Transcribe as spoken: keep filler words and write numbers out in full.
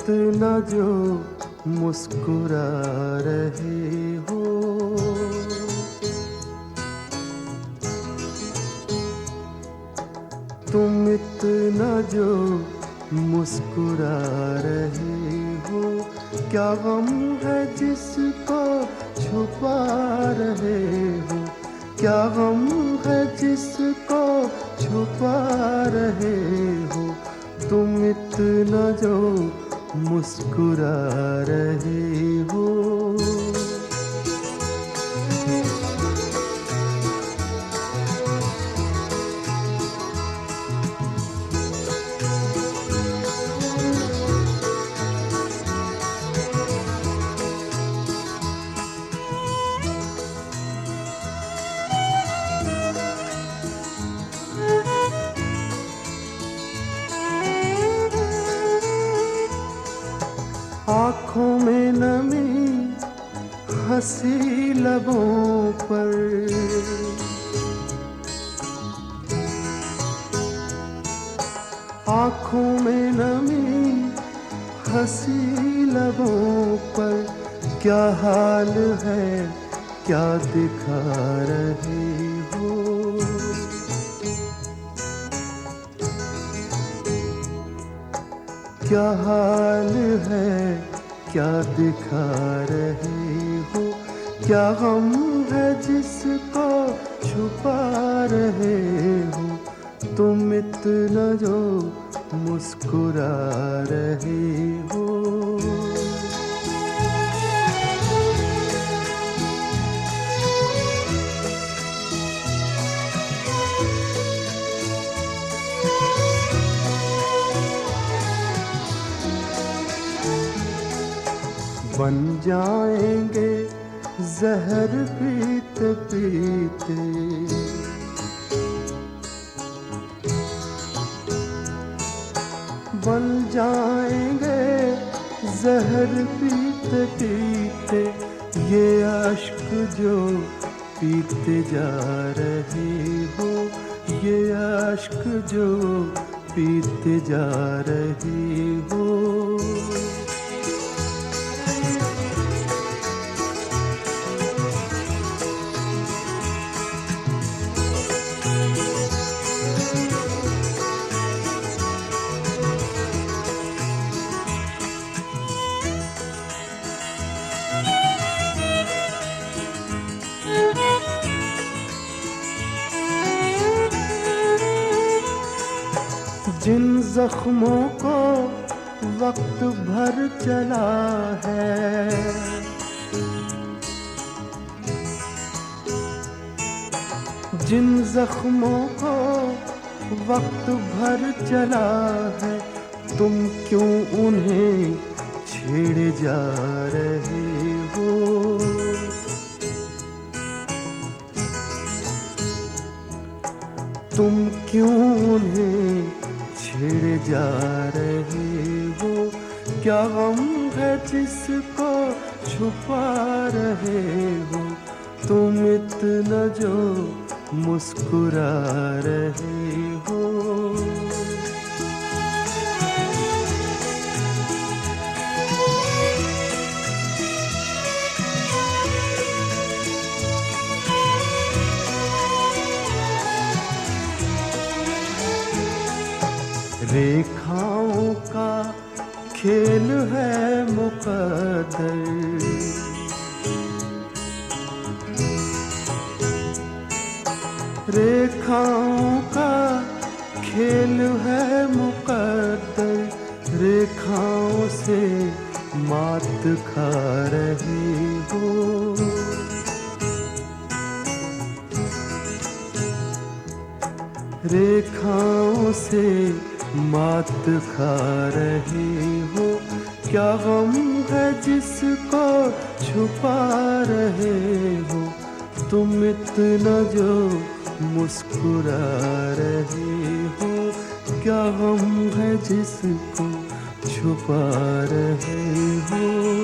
इतना जो मुस्कुरा रहे हो, तुम इतना जो मुस्कुरा रहे हो, क्या गम है जिसको छुपा रहे हो, क्या गम है जिसको छुपा रहे हो, तुम इतना जो मुस्कुरा रहे हो। आँखों में नमी हंसी लबों पर, आँखों में नमी हंसी लबों पर, क्या हाल है क्या दिखा रहे हो, क्या हाल है क्या दिखा रहे हो, क्या गम है जिसको छुपा रहे हो, तुम इतना जो मुस्कुरा रहे हो। बन जाएंगे जहर पीते पीते, बन जाएंगे जहर पीते पीते, ये अश्क जो पीते जा रहे हो, ये अश्क जो पीते जा रहे हो। जिन जख्मों को वक्त भर चला है, जिन जख्मों को वक्त भर चला है, तुम क्यों उन्हें छेड़े जा रहे हो, तुम क्यों उन्हें छेड़े जा रहे हो, क्या गम है जिसको छुपा रहे हो, तुम इतना जो मुस्कुरा रहे हो। रेखाओं का खेल है मुकद्दर, रेखाओं का खेल है मुकद्दर, रेखाओं से मात खा रहे हो, रेखाओं से मात खा रहे हो, क्या गम है जिसको छुपा रहे हो, तुम इतना जो मुस्कुरा रहे हो, क्या गम है जिसको छुपा रहे हो।